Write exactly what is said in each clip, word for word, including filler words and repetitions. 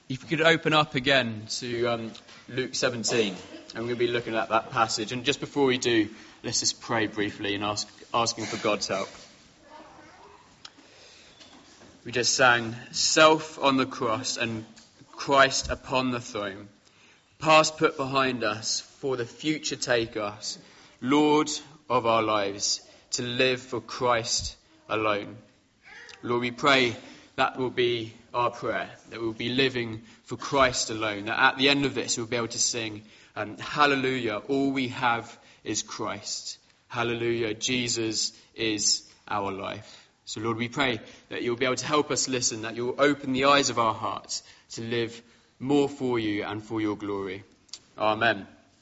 If you could open up again to um, Luke seventeen, and we're going to be looking at that passage. And just before we do, let's just pray briefly and ask asking for God's help. We just sang, self on the cross and Christ upon the throne. Past put behind us, for the future take us, Lord of our lives, to live for Christ alone. Lord, we pray that will be our prayer, that we'll be living for Christ alone, that at the end of this we'll be able to sing, um, hallelujah, all we have is Christ. Hallelujah, Jesus is our life. So Lord, we pray that you'll be able to help us listen, that you'll open the eyes of our hearts to live more for you and for your glory. Amen.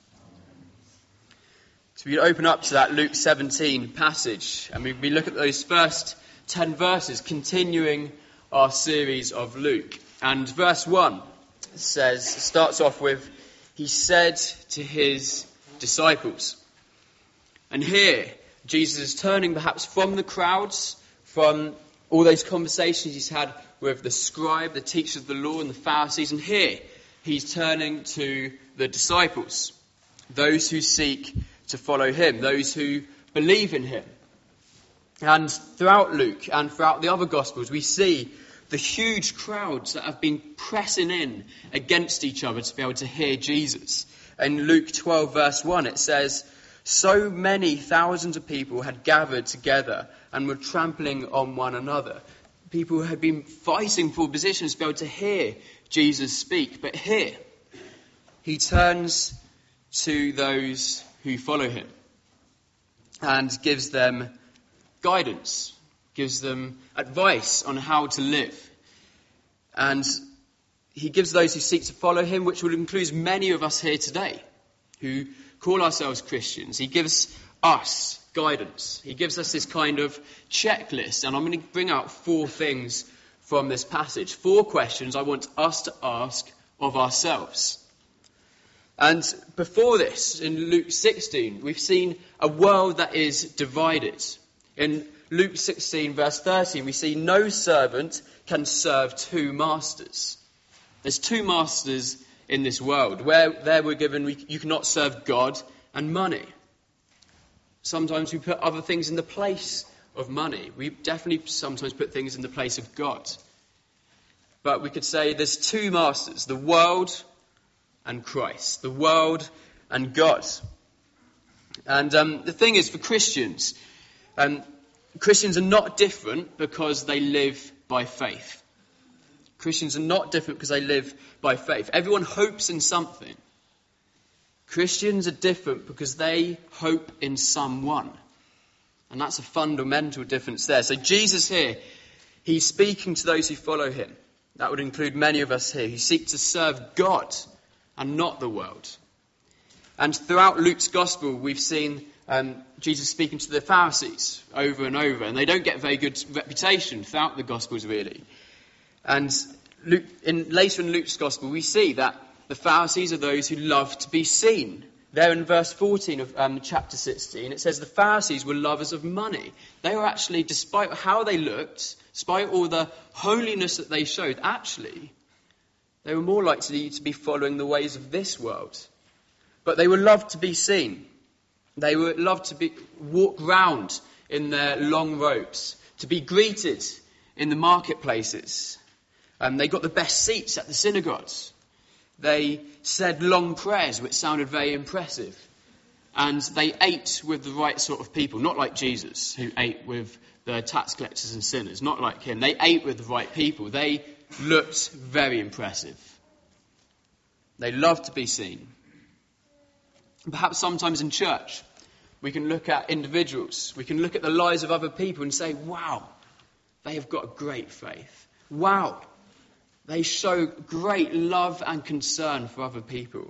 So we open up to that Luke seventeen passage, and we, we look at those first ten verses, continuing our series of Luke. And verse one says, starts off with, he said to his disciples. And here, Jesus is turning perhaps from the crowds, from all those conversations he's had with the scribe, the teachers of the law, and the Pharisees. And here, he's turning to the disciples, those who seek to follow him, those who believe in him. And throughout Luke and throughout the other Gospels, we see the huge crowds that have been pressing in against each other to be able to hear Jesus. In Luke twelve, verse one, it says, so many thousands of people had gathered together and were trampling on one another. People had been fighting for positions to be able to hear Jesus speak. But here, he turns to those who follow him and gives them guidance, gives them advice on how to live. And he gives those who seek to follow him, which will include many of us here today who call ourselves Christians. He gives us guidance. He gives us this kind of checklist. And I'm going to bring out four things from this passage. Four questions I want us to ask of ourselves. And before this, in Luke sixteen, we've seen a world that is divided. In Luke sixteen, verse thirteen, we see no servant can serve two masters. There's two masters in this world. Where there we're given, we, you cannot serve God and money. Sometimes we put other things in the place of money. We definitely sometimes put things in the place of God. But we could say there's two masters, the world and Christ, the world and God. And um, the thing is, for Christians, um, Christians are not different because they live by faith. Christians are not different because they live by faith. Everyone hopes in something. Christians are different because they hope in someone. And that's a fundamental difference there. So Jesus here, he's speaking to those who follow him. That would include many of us here who seek to serve God and not the world. And throughout Luke's gospel, we've seen um, Jesus speaking to the Pharisees over and over. And they don't get a very good reputation throughout the gospels, really. And Luke, in, later in Luke's gospel, we see that the Pharisees are those who love to be seen. There in verse fourteen of um, chapter sixteen, it says the Pharisees were lovers of money. They were actually, despite how they looked, despite all the holiness that they showed, actually, they were more likely to be following the ways of this world. But they were loved to be seen. They were loved to be walk round in their long robes, to be greeted in the marketplaces. Um, they got the best seats at the synagogues. They said long prayers, which sounded very impressive. And they ate with the right sort of people, not like Jesus, who ate with the tax collectors and sinners, not like him. They ate with the right people. They looked very impressive. They loved to be seen. Perhaps sometimes in church, we can look at individuals, we can look at the lives of other people and say, wow, they have got a great faith. Wow, they show great love and concern for other people.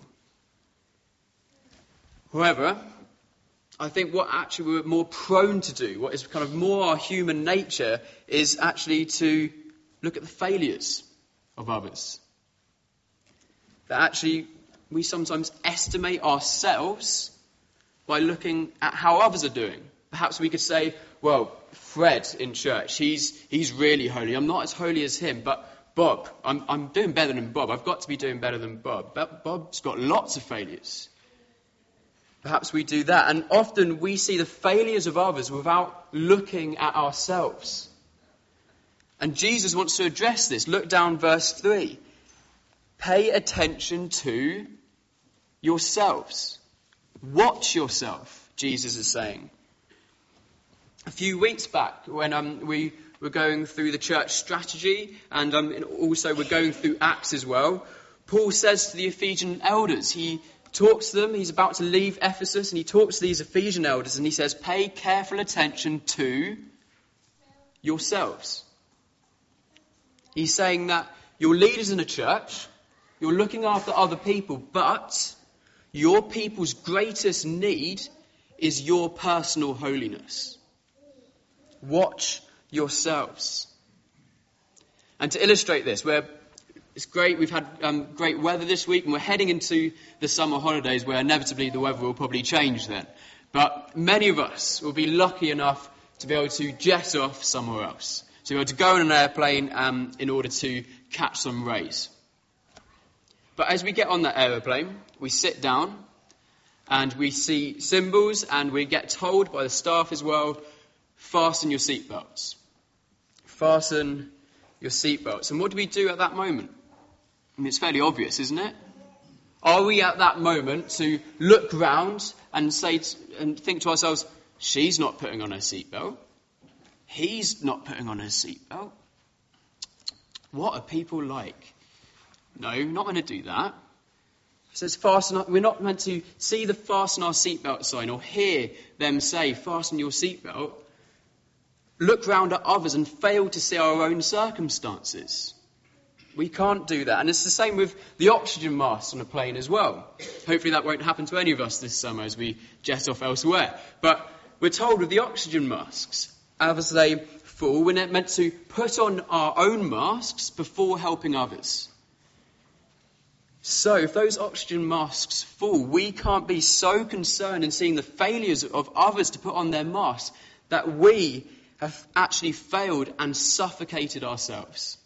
However, I think what actually we're more prone to do, what is kind of more our human nature, is actually to look at the failures of others. That actually we sometimes estimate ourselves by looking at how others are doing. Perhaps we could say, well, Fred in church, he's he's really holy. I'm not as holy as him, but Bob, I'm, I'm doing better than Bob. I've got to be doing better than Bob. But Bob's got lots of failures. Perhaps we do that. And often we see the failures of others without looking at ourselves. And Jesus wants to address this. Look down verse three. Pay attention to yourselves. Watch yourself, Jesus is saying. A few weeks back when um, we were going through the church strategy and um, also we're going through Acts as well, Paul says to the Ephesian elders, he talks to them, he's about to leave Ephesus and he talks to these Ephesian elders and he says, pay careful attention to yourselves. He's saying that you're leaders in a church, you're looking after other people, but your people's greatest need is your personal holiness. Watch yourselves. And to illustrate this, we're, it's great, we've had um, great weather this week and we're heading into the summer holidays where inevitably the weather will probably change then. But many of us will be lucky enough to be able to jet off somewhere else. To be able to go on an airplane um, in order to catch some rays. But as we get on that aeroplane, we sit down and we see symbols and we get told by the staff as well, fasten your seatbelts. Fasten your seatbelts. And what do we do at that moment? I mean, it's fairly obvious, isn't it? Are we at that moment to look round and say t- and think to ourselves, she's not putting on her seatbelt. He's not putting on his seatbelt. What are people like? No, not going to do that. It says fasten. We're not meant to see the fasten our seatbelt sign or hear them say fasten your seatbelt. Look round at others and fail to see our own circumstances. We can't do that. And it's the same with the oxygen masks on a plane as well. Hopefully that won't happen to any of us this summer as we jet off elsewhere. But we're told with the oxygen masks, as they fall, we're meant to put on our own masks before helping others. So if those oxygen masks fall, we can't be so concerned in seeing the failures of others to put on their masks that we have actually failed and suffocated ourselves.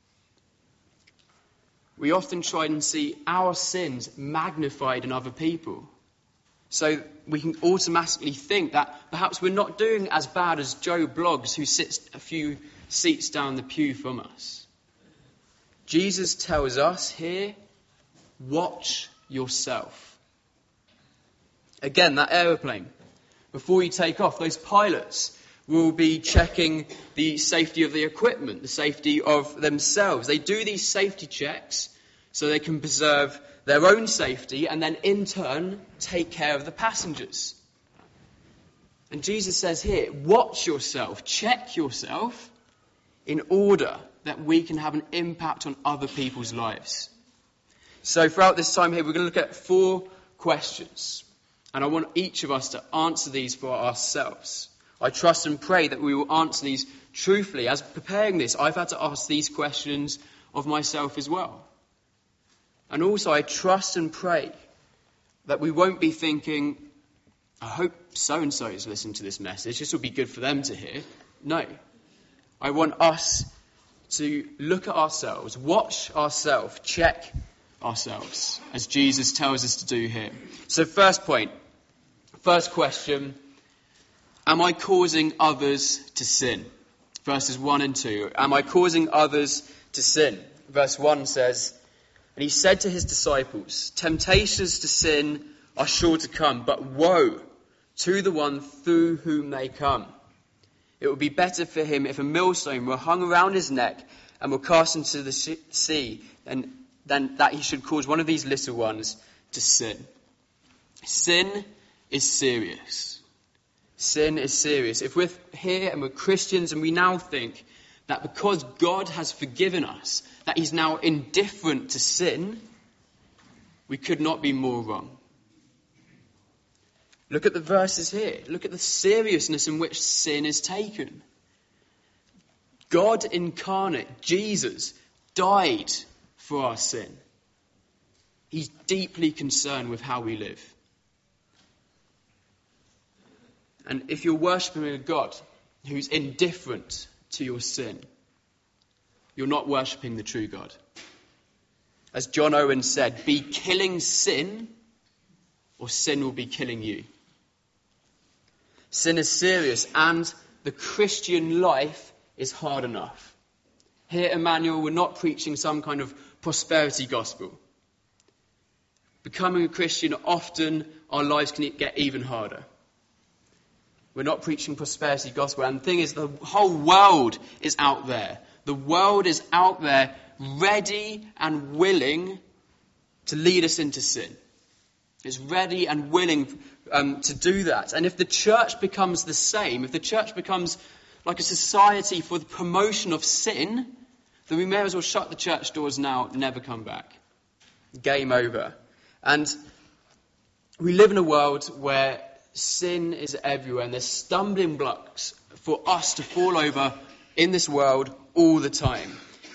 We often try and see our sins magnified in other people. So we can automatically think that perhaps we're not doing as bad as Joe Bloggs, who sits a few seats down the pew from us. Jesus tells us here, watch yourself. Again, that aeroplane, before you take off, those pilots will be checking the safety of the equipment, the safety of themselves. They do these safety checks so they can preserve their own safety and then in turn take care of the passengers. And Jesus says here, watch yourself, check yourself in order that we can have an impact on other people's lives. So throughout this time here, we're going to look at four questions. And I want each of us to answer these for ourselves. I trust and pray that we will answer these truthfully. As preparing this, I've had to ask these questions of myself as well. And also I trust and pray that we won't be thinking, I hope so-and-so has listened to this message. This will be good for them to hear. No. I want us to look at ourselves, watch ourselves, check ourselves, as Jesus tells us to do here. So first point, first question, am I causing others to sin? Verses one and two. Am I causing others to sin? Verse one says, and he said to his disciples, temptations to sin are sure to come, but woe to the one through whom they come. It would be better for him if a millstone were hung around his neck and were cast into the sea than, than that he should cause one of these little ones to sin. Sin is serious. Sin is serious. If we're here and we're Christians and we now think that because God has forgiven us, that he's now indifferent to sin, we could not be more wrong. Look at the verses here. Look at the seriousness in which sin is taken. God incarnate, Jesus, died for our sin. He's deeply concerned with how we live. And if you're worshipping a God who's indifferent to your sin, you're not worshipping the true God. As John Owen said, be killing sin, or sin will be killing you. Sin is serious, and the Christian life is hard enough. Here at Emmanuel, we're not preaching some kind of prosperity gospel. Becoming a Christian, often our lives can get even harder. We're not preaching prosperity gospel. And the thing is, the whole world is out there. The world is out there ready and willing to lead us into sin. It's ready and willing um, to do that. And if the church becomes the same, if the church becomes like a society for the promotion of sin, then we may as well shut the church doors now, never come back. Game over. And we live in a world where sin is everywhere, and there's stumbling blocks for us to fall over in this world all the time.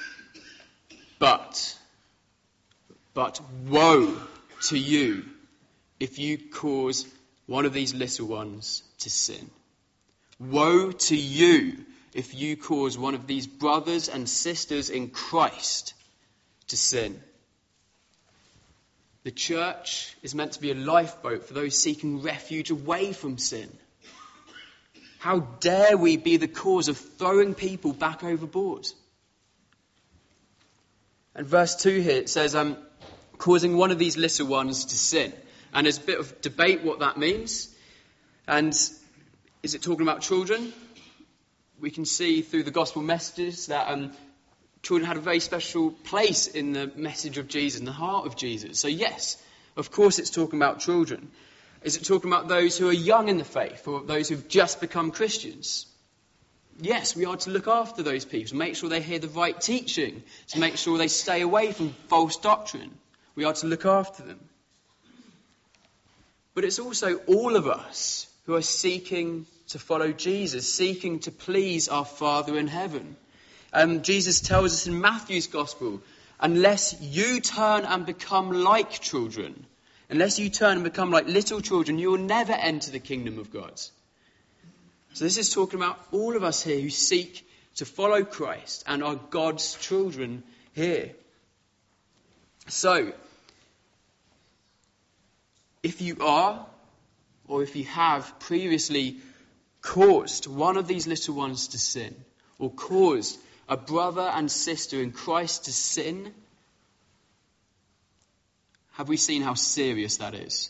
But, but woe to you if you cause one of these little ones to sin. Woe to you if you cause one of these brothers and sisters in Christ to sin. The church is meant to be a lifeboat for those seeking refuge away from sin. How dare we be the cause of throwing people back overboard? And verse two here, it says, um, causing one of these little ones to sin. And there's a bit of debate what that means. And is it talking about children? We can see through the gospel messages that um, children had a very special place in the message of Jesus, in the heart of Jesus. So yes, of course it's talking about children. Is it talking about those who are young in the faith, or those who've just become Christians? Yes, we are to look after those people, make sure they hear the right teaching, to make sure they stay away from false doctrine. We are to look after them. But it's also all of us who are seeking to follow Jesus, seeking to please our Father in heaven. Um, Jesus tells us in Matthew's Gospel, unless you turn and become like children, unless you turn and become like little children, you will never enter the kingdom of God. So this is talking about all of us here who seek to follow Christ and are God's children here. So, if you are, or if you have previously caused one of these little ones to sin, or caused a brother and sister in Christ to sin, have we seen how serious that is?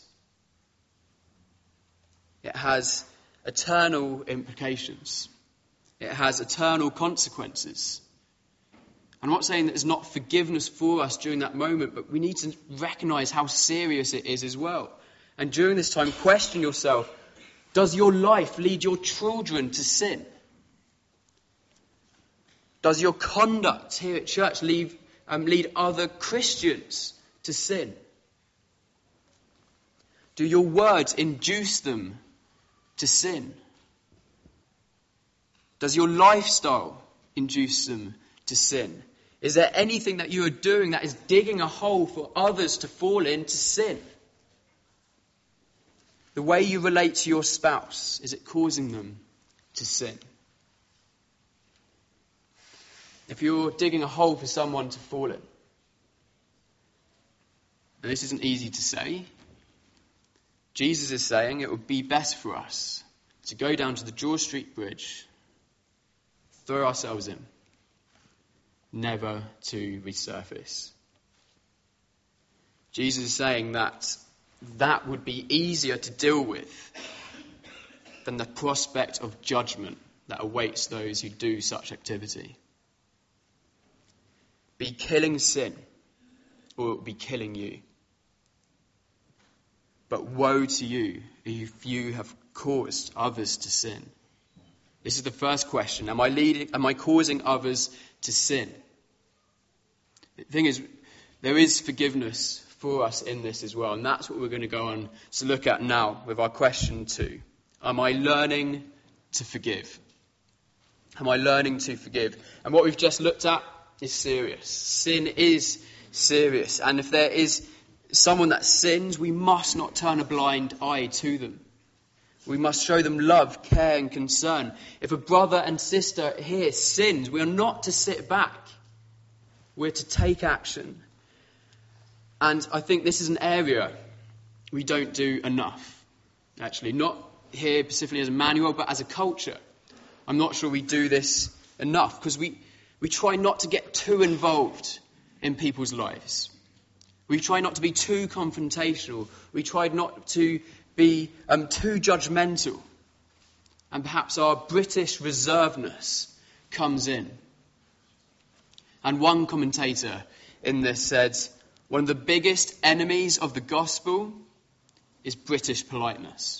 It has eternal implications. It has eternal consequences. I'm not saying that there's not forgiveness for us during that moment, but we need to recognize how serious it is as well. And during this time, question yourself, does your life lead your children to sin? Does your conduct here at church lead, um, lead other Christians to sin? Do your words induce them to sin? Does your lifestyle induce them to sin? Is there anything that you are doing that is digging a hole for others to fall in to sin? The way you relate to your spouse, is it causing them to sin? If you're digging a hole for someone to fall in, and this isn't easy to say, Jesus is saying it would be best for us to go down to the George Street Bridge, throw ourselves in, never to resurface. Jesus is saying that that would be easier to deal with than the prospect of judgment that awaits those who do such activity. Be killing sin, or it will be killing you. But woe to you if you have caused others to sin. This is the first question. Am I leading, am I causing others to sin? The thing is, there is forgiveness for us in this as well. And that's what we're going to go on to look at now with our question two. Am I learning to forgive? Am I learning to forgive? And what we've just looked at is serious. Sin is serious. And if there is someone that sins, we must not turn a blind eye to them. We must show them love, care and concern. If a brother and sister here sins, we are not to sit back. We're to take action. And I think this is an area we don't do enough, actually. Not here specifically as a manual, but as a culture. I'm not sure we do this enough, because we, we try not to get too involved in people's lives. We try not to be too confrontational. We try not to be um, too judgmental. And perhaps our British reservedness comes in. And one commentator in this said, one of the biggest enemies of the gospel is British politeness.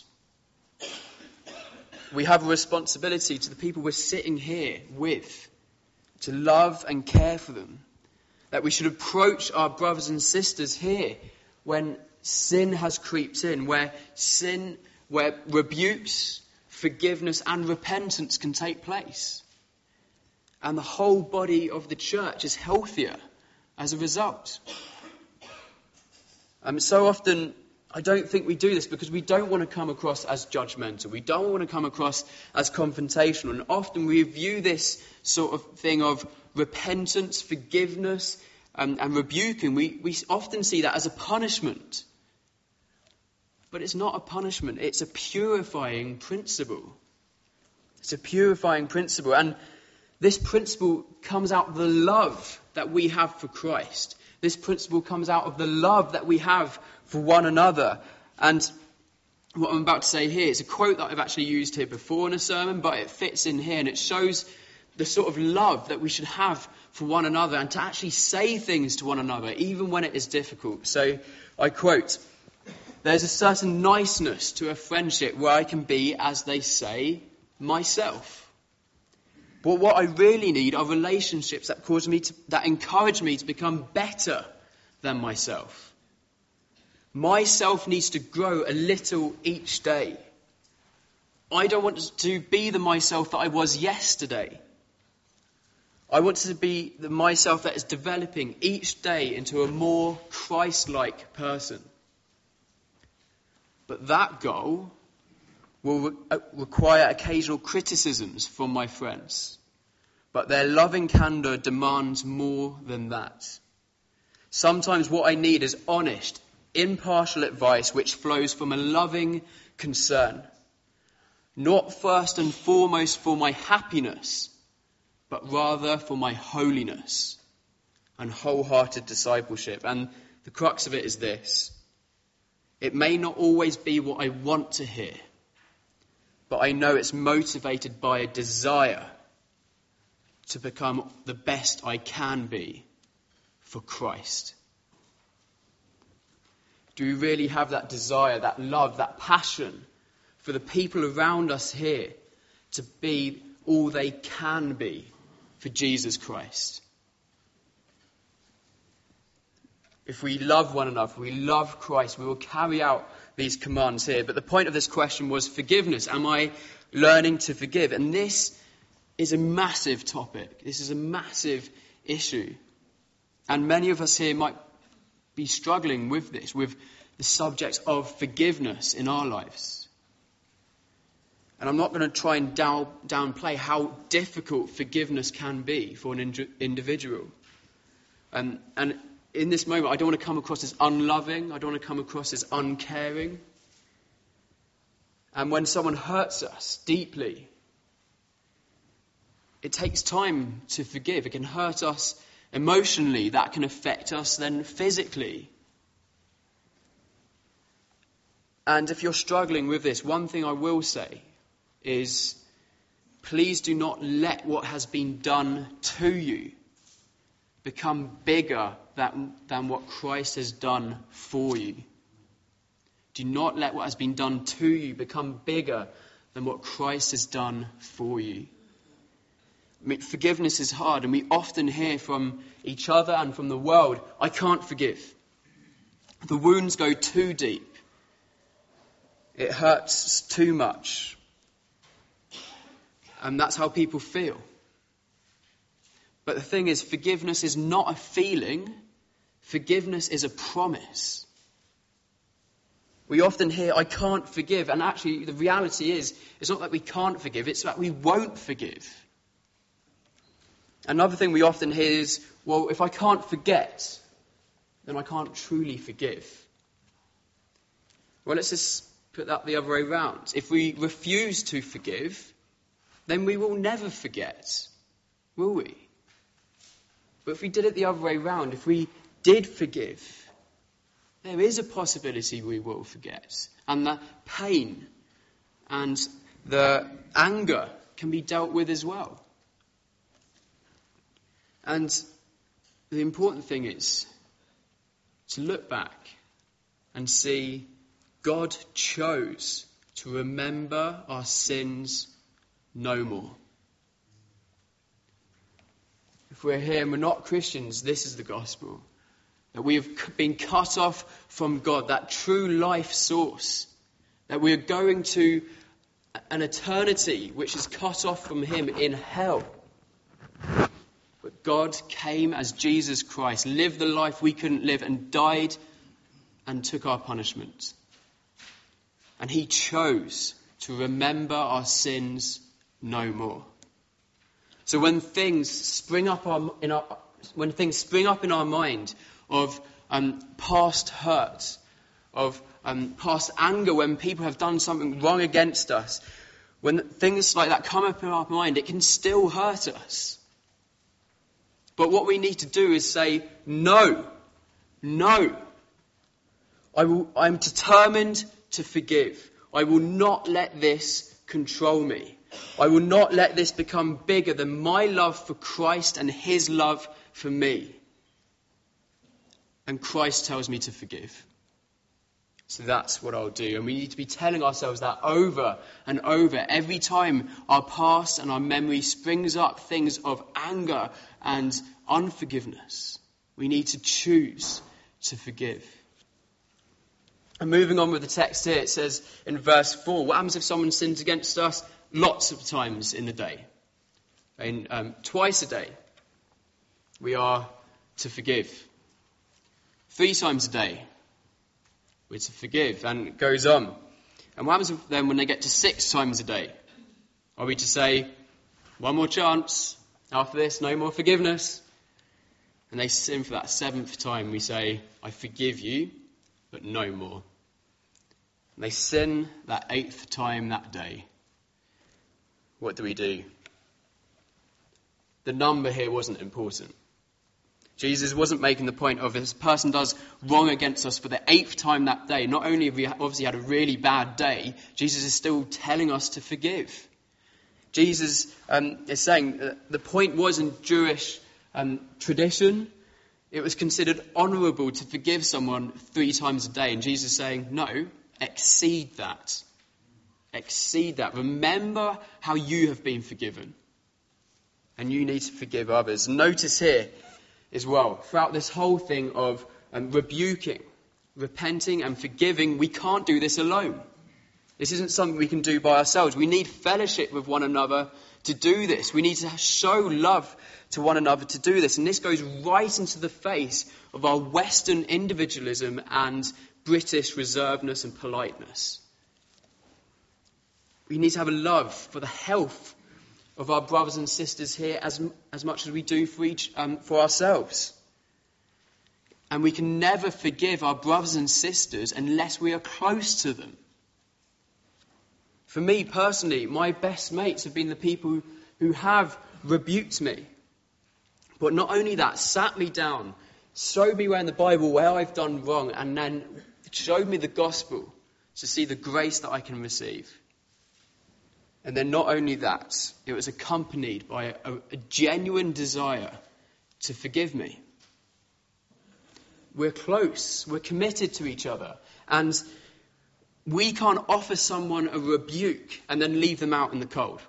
We have a responsibility to the people we're sitting here with to love and care for them. That we should approach our brothers and sisters here when sin has creeped in, where sin, where rebukes, forgiveness and repentance can take place. And the whole body of the church is healthier as a result. Um, so often, I don't think we do this because we don't want to come across as judgmental. We don't want to come across as confrontational. And often we view this sort of thing of repentance, forgiveness, um, and rebuking. We, we often see that as a punishment. But it's not a punishment. It's a purifying principle. It's a purifying principle. And this principle comes out of the love that we have for Christ. This principle comes out of the love that we have for one another. And what I'm about to say here is a quote that I've actually used here before in a sermon, but it fits in here and it shows the sort of love that we should have for one another and to actually say things to one another, even when it is difficult. So I quote, "There's a certain niceness to a friendship where I can be, as they say, myself. But what I really need are relationships that cause me to, that encourage me to become better than myself. Myself needs to grow a little each day. I don't want to be the myself that I was yesterday. I want to be the myself that is developing each day into a more Christ-like person. But that goal will re- require occasional criticisms from my friends. But their loving candour demands more than that. Sometimes what I need is honest, impartial advice which flows from a loving concern. Not first and foremost for my happiness, but rather for my holiness and wholehearted discipleship." And the crux of it is this. It may not always be what I want to hear, but I know it's motivated by a desire to become the best I can be for Christ. Do we really have that desire, that love, that passion for the people around us here to be all they can be for Jesus Christ? If we love one another, if we love Christ, we will carry out these commands here. But the point of this question was forgiveness. Am I learning to forgive? And this is a massive topic. This is a massive issue. And many of us here might be struggling with this, with the subject of forgiveness in our lives. And I'm not going to try and down, downplay how difficult forgiveness can be for an ind- individual. Um, and in this moment, I don't want to come across as unloving. I don't want to come across as uncaring. And when someone hurts us deeply, it takes time to forgive. It can hurt us emotionally. That can affect us then physically. And if you're struggling with this, one thing I will say is, please do not let what has been done to you become bigger than, than what Christ has done for you. Do not let what has been done to you become bigger than what Christ has done for you. I mean, forgiveness is hard, and we often hear from each other and from the world, I can't forgive. The wounds go too deep. It hurts too much. And that's how people feel. But the thing is, forgiveness is not a feeling. Forgiveness is a promise. We often hear, I can't forgive. And actually, the reality is, it's not that we can't forgive, it's that we won't forgive. Another thing we often hear is, well, if I can't forget, then I can't truly forgive. Well, let's just put that the other way around. If we refuse to forgive, then we will never forget, will we? But if we did it the other way around, if we did forgive, there is a possibility we will forget. And the pain and the anger can be dealt with as well. And the important thing is to look back and see God chose to remember our sins no more. If we're here and we're not Christians, this is the gospel. That we have been cut off from God, that true life source. That we are going to an eternity which is cut off from him in hell. But God came as Jesus Christ, lived the life we couldn't live, and died and took our punishment. And he chose to remember our sins no more. So when things spring up our, in our when things spring up in our mind of um, past hurt, of um, past anger, when people have done something wrong against us, when things like that come up in our mind, it can still hurt us. But what we need to do is say, no, no. I will, I'm determined to forgive. I will not let this control me. I will not let this become bigger than my love for Christ and his love for me. And Christ tells me to forgive. So that's what I'll do. And we need to be telling ourselves that over and over. Every time our past and our memory springs up things of anger and unforgiveness, we need to choose to forgive. And moving on with the text here, it says in verse four, what happens if someone sins against us? Lots of times in the day. In, um, twice a day, we are to forgive. Three times a day, we're to forgive. And it goes on. And what happens then when they get to six times a day? Are we to say, one more chance, after this, no more forgiveness? And they sin for that seventh time, we say, I forgive you, but no more. And they sin that eighth time that day. What do we do? The number here wasn't important. Jesus wasn't making the point of if this person does wrong against us for the eighth time that day. Not only have we obviously had a really bad day, Jesus is still telling us to forgive. Jesus um, is saying that the point was in Jewish um, tradition, it was considered honourable to forgive someone three times a day. And Jesus is saying, no, exceed that. Exceed that. Remember how you have been forgiven. And you need to forgive others. Notice here as well, throughout this whole thing of um, rebuking, repenting and forgiving, we can't do this alone. This isn't something we can do by ourselves. We need fellowship with one another to do this. We need to show love to one another to do this. And this goes right into the face of our Western individualism and British reservedness and politeness. We need to have a love for the health of our brothers and sisters here as, as much as we do for each um, for ourselves. And we can never forgive our brothers and sisters unless we are close to them. For me personally, my best mates have been the people who, who have rebuked me. But not only that, sat me down, showed me where in the Bible where I've done wrong, and then showed me the gospel to see the grace that I can receive. And then not only that, it was accompanied by a, a genuine desire to forgive me. We're close, we're committed to each other, and we can't offer someone a rebuke and then leave them out in the cold.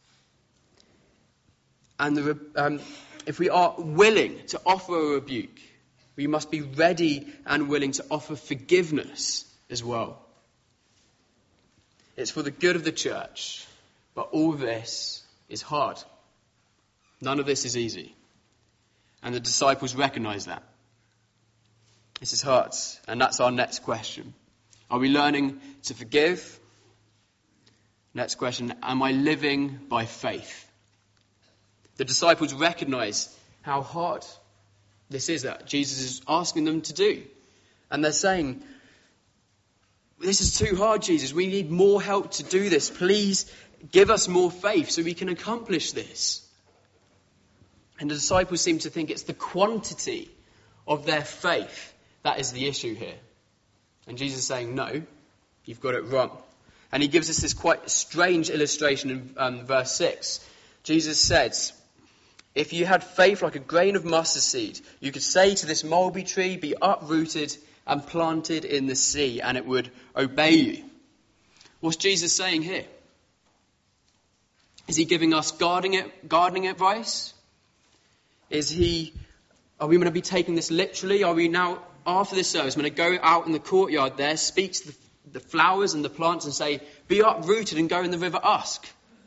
And the, um, if we are willing to offer a rebuke, we must be ready and willing to offer forgiveness as well. It's for the good of the church, but all this is hard. None of this is easy. And the disciples recognize that. This is hard. And that's our next question. Are we learning to forgive? Next question, am I living by faith? The disciples recognize how hard this is that Jesus is asking them to do. And they're saying, this is too hard, Jesus. We need more help to do this. Please give us more faith so we can accomplish this. And the disciples seem to think it's the quantity of their faith that is the issue here. And Jesus is saying, no, you've got it wrong. And he gives us this quite strange illustration in um, verse six. Jesus says, if you had faith like a grain of mustard seed, you could say to this mulberry tree, be uprooted and planted in the sea, and it would obey you. What's Jesus saying here? Is he giving us gardening, gardening advice? Is he, are we going to be taking this literally? Are we now, after this service, going to go out in the courtyard there, speak to the, the flowers and the plants and say, be uprooted and go in the river Usk?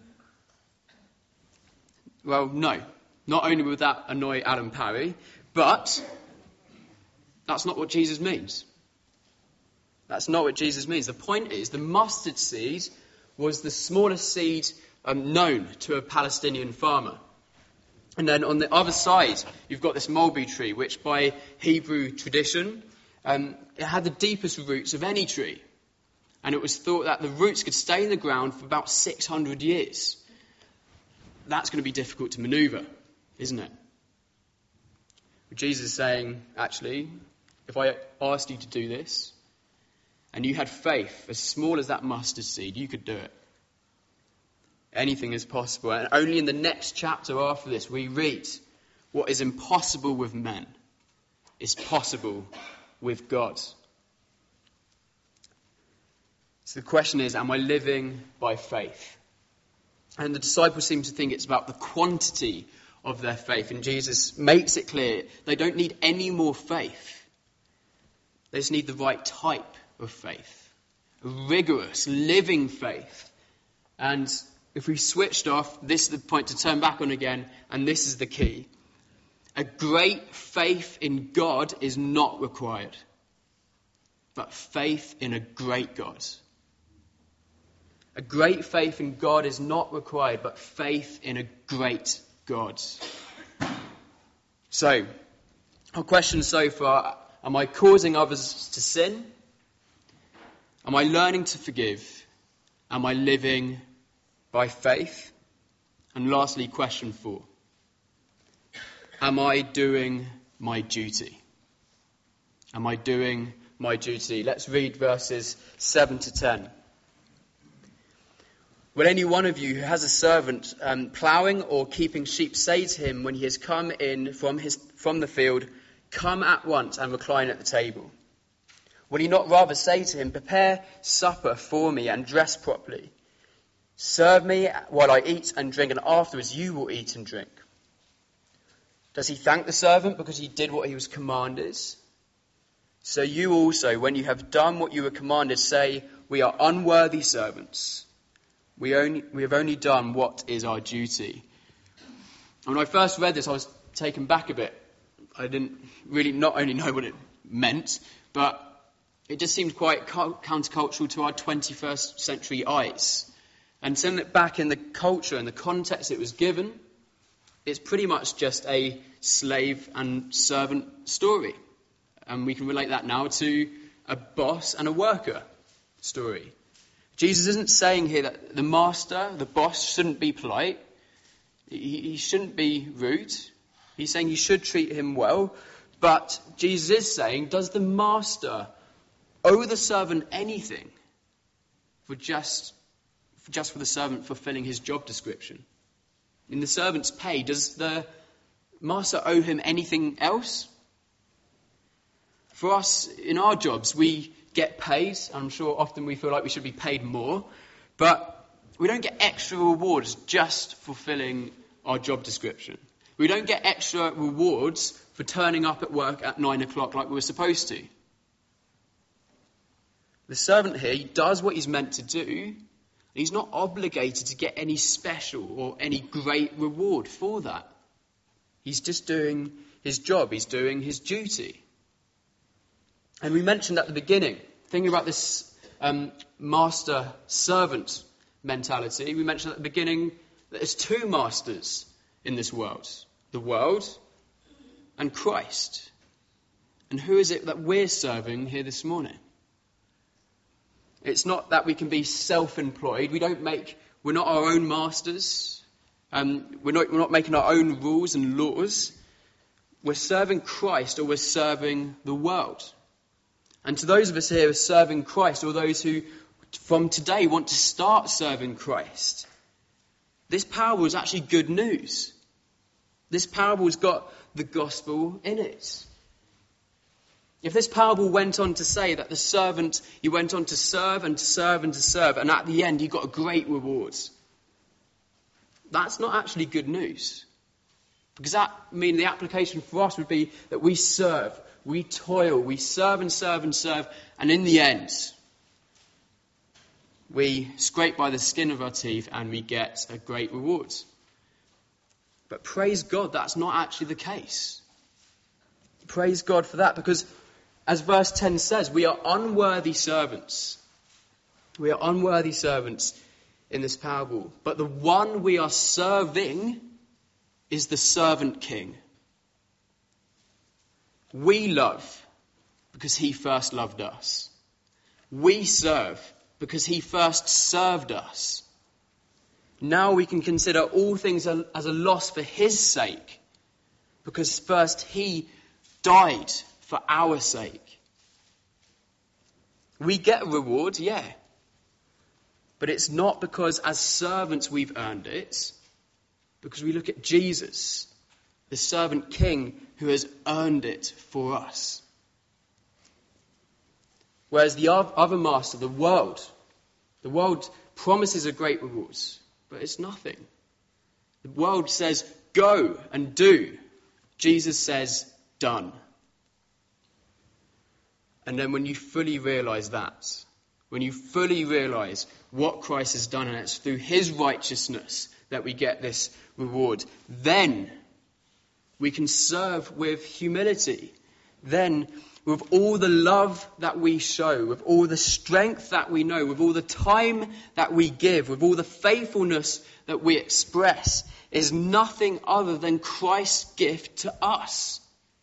Well, no. Not only would that annoy Adam Parry, but that's not what Jesus means. That's not what Jesus means. The point is, the mustard seed was the smallest seed um, known to a Palestinian farmer. And then on the other side, you've got this mulberry tree, which by Hebrew tradition, um, it had the deepest roots of any tree. And it was thought that the roots could stay in the ground for about six hundred years. That's going to be difficult to maneuver, isn't it? But Jesus is saying, actually, if I asked you to do this, and you had faith as small as that mustard seed, you could do it. Anything is possible. And only in the next chapter after this, we read what is impossible with men is possible with God. So the question is, am I living by faith? And the disciples seem to think it's about the quantity of their faith. And Jesus makes it clear they don't need any more faith. They just need the right type of faith. A rigorous, living faith. And if we switched off, this is the point to turn back on again, and this is the key. A great faith in God is not required, but faith in a great God. A great faith in God is not required, but faith in a great God. So, our question so far, am I causing others to sin? Am I learning to forgive? Am I living by faith? And lastly, question four. Am I doing my duty? Am I doing my duty? Let's read verses seven to ten. Will any one of you who has a servant um, ploughing or keeping sheep say to him when he has come in from his from the field, come at once and recline at the table? Will he not rather say to him, prepare supper for me and dress properly? Serve me while I eat and drink, and afterwards you will eat and drink. Does he thank the servant because he did what he was commanded? So you also, when you have done what you were commanded, say, we are unworthy servants. We only we have only done what is our duty. And when I first read this, I was taken back a bit. I didn't really not only know what it meant, but it just seemed quite countercultural to our twenty-first century eyes. And sending it back in the culture and the context it was given, it's pretty much just a slave and servant story. And we can relate that now to a boss and a worker story. Jesus isn't saying here that the master, the boss, shouldn't be polite. He, he shouldn't be rude. He's saying you should treat him well. But Jesus is saying, does the master owe the servant anything for just, for just for the servant fulfilling his job description? In the servant's pay, does the master owe him anything else? For us, in our jobs, we get paid. I'm sure often we feel like we should be paid more, but we don't get extra rewards just for fulfilling our job description. We don't get extra rewards for turning up at work at nine o'clock like we were supposed to. The servant here, he does what he's meant to do. He's not obligated to get any special or any great reward for that. He's just doing his job. He's doing his duty. And we mentioned at the beginning, thinking about this um, master-servant mentality, we mentioned at the beginning that there's two masters in this world. The world and Christ. And who is it that we're serving here this morning? It's not that we can be self-employed. We don't make, we're not our own masters. Um, we're not, we're not making our own rules and laws. We're serving Christ, or we're serving the world. And to those of us here who are serving Christ, or those who from today want to start serving Christ, this parable is actually good news. This parable's got the gospel in it. If this parable went on to say that the servant, he went on to serve and to serve and to serve, and at the end he got a great reward, that's not actually good news. Because that means the application for us would be that we serve, we toil, we serve and serve and serve, and in the end, we scrape by the skin of our teeth and we get a great reward. But praise God, that's not actually the case. Praise God for that, because as verse ten says, we are unworthy servants. We are unworthy servants in this parable. But the one we are serving is the servant king. We love because he first loved us. We serve because he first served us. Now we can consider all things as a loss for his sake, because first he died for our sake. We get a reward, yeah. But it's not because as servants we've earned it, because we look at Jesus, the servant king who has earned it for us. Whereas the other master, the world, the world promises a great reward, but it's nothing. The world says, go and do. Jesus says, done. And then when you fully realise that, when you fully realise what Christ has done, and it's through his righteousness that we get this reward, then we can serve with humility. Then, with all the love that we show, with all the strength that we know, with all the time that we give, with all the faithfulness that we express, is nothing other than Christ's gift to us.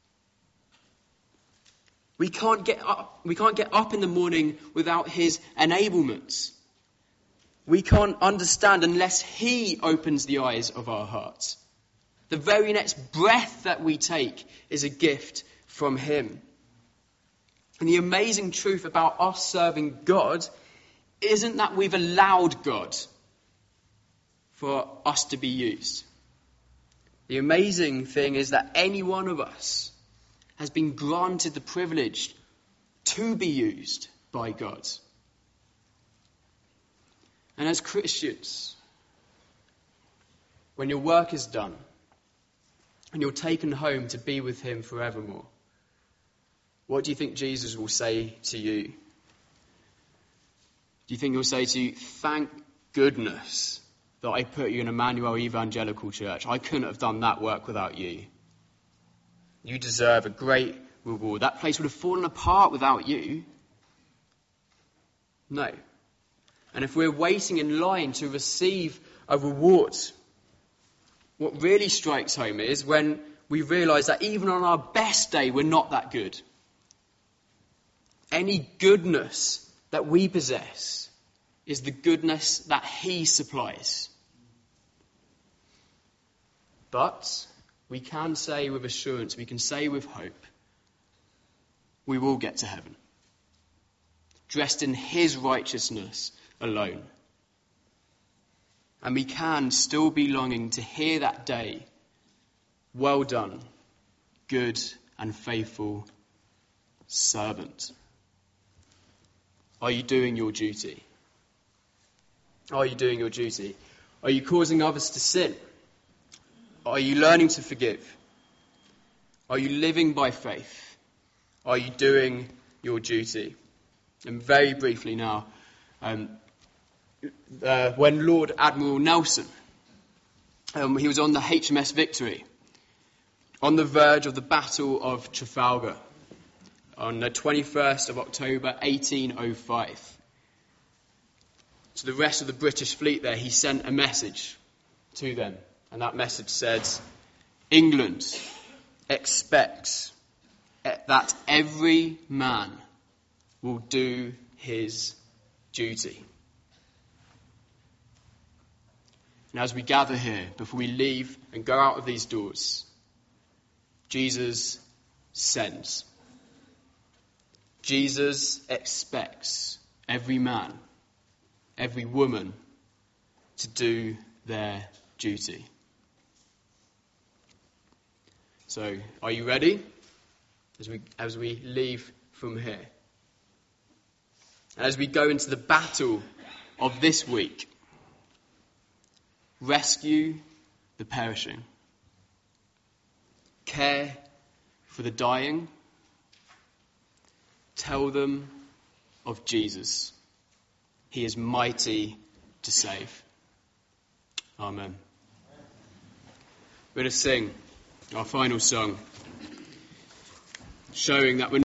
We can't get up, we can't get up in the morning without his enablements. We can't understand unless he opens the eyes of our hearts. The very next breath that we take is a gift from him. And the amazing truth about us serving God isn't that we've allowed God for us to be used. The amazing thing is that any one of us has been granted the privilege to be used by God. And as Christians, when your work is done and you're taken home to be with him forevermore, what do you think Jesus will say to you? Do you think he'll say to you, thank goodness that I put you in Emmanuel Evangelical Church. I couldn't have done that work without you. You deserve a great reward. That place would have fallen apart without you. No. And if we're waiting in line to receive a reward, what really strikes home is when we realise that even on our best day, we're not that good. Any goodness that we possess is the goodness that he supplies. But we can say with assurance, we can say with hope, we will get to heaven, dressed in his righteousness alone. And we can still be longing to hear that day, well done, good and faithful servant. Are you doing your duty? Are you doing your duty? Are you causing others to sin? Are you learning to forgive? Are you living by faith? Are you doing your duty? And very briefly now, um, uh, when Lord Admiral Nelson, um, he was on the H M S Victory, on the verge of the Battle of Trafalgar, on the twenty-first of October, eighteen oh five. To the rest of the British fleet there, he sent a message to them. And that message said, England expects that every man will do his duty. And as we gather here, before we leave and go out of these doors, Jesus sends. Jesus expects every man, every woman to do their duty. So, are you ready as we as we leave from here? As we go into the battle of this week, rescue the perishing, care for the dying, tell them of Jesus. He is mighty to save. Amen. We're going to sing our final song, showing that we're